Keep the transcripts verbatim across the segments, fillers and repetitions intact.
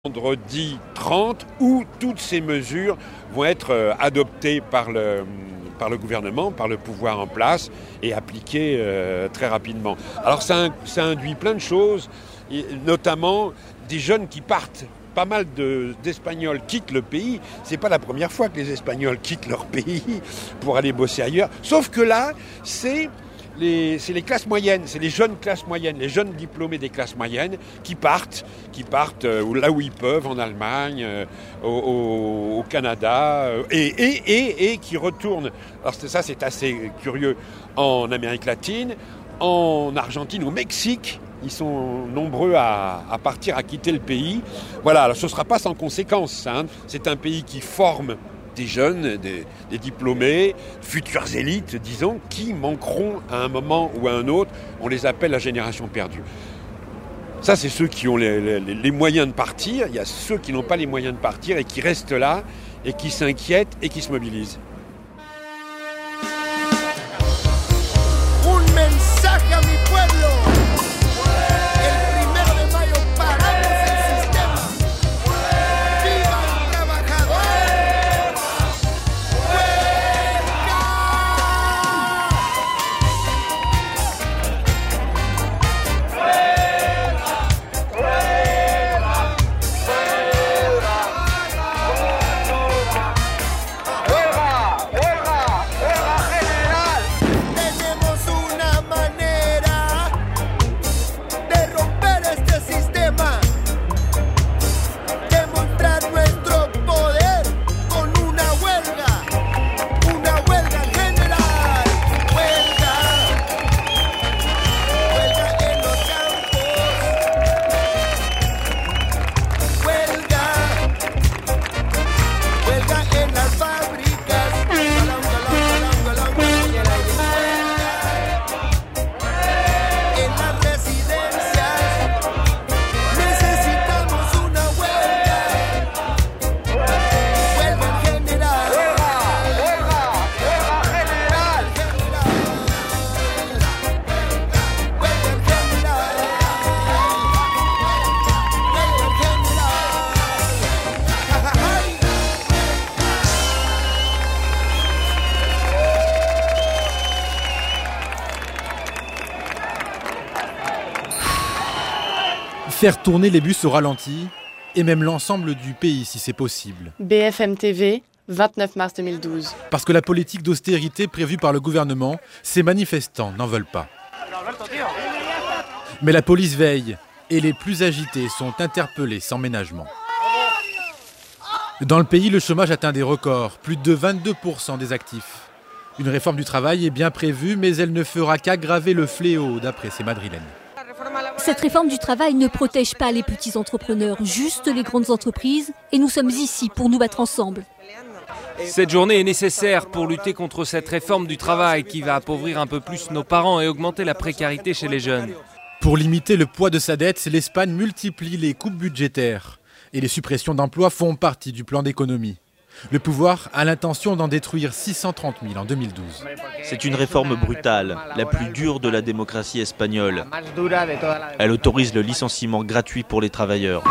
Vendredi trente, où toutes ces mesures vont être adoptées par le, par le gouvernement, par le pouvoir en place et appliquées euh, très rapidement. Alors ça, ça induit plein de choses, et notamment des jeunes qui partent. Pas mal de, d'Espagnols quittent le pays. C'est pas la première fois que les Espagnols quittent leur pays pour aller bosser ailleurs. Sauf que là, c'est les, c'est les classes moyennes, c'est les jeunes classes moyennes, les jeunes diplômés des classes moyennes qui partent, qui partent euh, là où ils peuvent, en Allemagne, euh, au, au, au Canada, euh, et, et, et, et qui retournent. Alors ça, c'est assez curieux, en Amérique latine, en Argentine, au Mexique. Ils sont nombreux à, à partir, à quitter le pays. Voilà, alors ce ne sera pas sans conséquence. Hein. C'est un pays qui forme des jeunes, des, des diplômés, futures élites, disons, qui manqueront à un moment ou à un autre. On les appelle la génération perdue. Ça, c'est ceux qui ont les, les, les moyens de partir. Il y a ceux qui n'ont pas les moyens de partir et qui restent là et qui s'inquiètent et qui se mobilisent. Un mensaje a mi pueblo. Faire tourner les bus au ralenti, et même l'ensemble du pays si c'est possible. B F M T V, vingt-neuf mars deux mille douze. Parce que la politique d'austérité prévue par le gouvernement, ces manifestants n'en veulent pas. Mais la police veille, et les plus agités sont interpellés sans ménagement. Dans le pays, le chômage atteint des records, plus de vingt-deux pour cent des actifs. Une réforme du travail est bien prévue, mais elle ne fera qu'aggraver le fléau, d'après ces Madrilènes. Cette réforme du travail ne protège pas les petits entrepreneurs, juste les grandes entreprises, et nous sommes ici pour nous battre ensemble. Cette journée est nécessaire pour lutter contre cette réforme du travail qui va appauvrir un peu plus nos parents et augmenter la précarité chez les jeunes. Pour limiter le poids de sa dette, l'Espagne multiplie les coupes budgétaires. Et les suppressions d'emplois font partie du plan d'économie. Le pouvoir a l'intention d'en détruire six cent trente mille en deux mille douze. C'est une réforme brutale, la plus dure de la démocratie espagnole. Elle autorise le licenciement gratuit pour les travailleurs.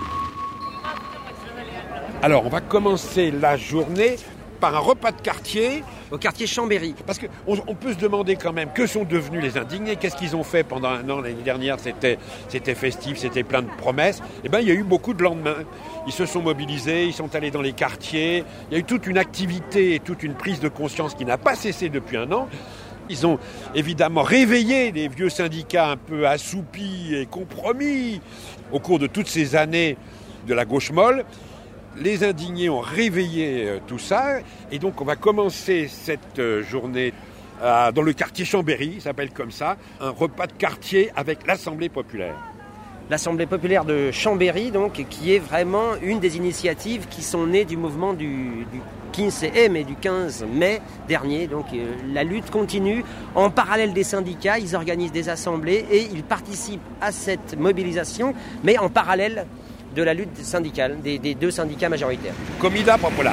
Alors, on va commencer la journée par un repas de quartier au quartier Chambéry. Parce qu'on on peut se demander quand même que sont devenus les indignés, qu'est-ce qu'ils ont fait pendant un an. L'année dernière, c'était, c'était festif, c'était plein de promesses. Eh bien, il y a eu beaucoup de lendemains. Ils se sont mobilisés, ils sont allés dans les quartiers. Il y a eu toute une activité et toute une prise de conscience qui n'a pas cessé depuis un an. Ils ont évidemment réveillé les vieux syndicats un peu assoupis et compromis au cours de toutes ces années de la gauche molle. Les indignés ont réveillé tout ça, et donc on va commencer cette journée euh, dans le quartier Chambéry, il s'appelle comme ça, un repas de quartier avec l'Assemblée populaire. L'Assemblée populaire de Chambéry, donc, qui est vraiment une des initiatives qui sont nées du mouvement du, du quinze M et du quinze mai dernier. Donc euh, la lutte continue. En parallèle des syndicats, ils organisent des assemblées et ils participent à cette mobilisation, mais en parallèle de la lutte syndicale, des, des deux syndicats majoritaires. Comida Popular.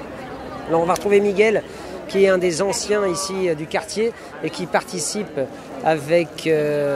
Alors on va retrouver Miguel, qui est un des anciens ici du quartier et qui participe avec euh,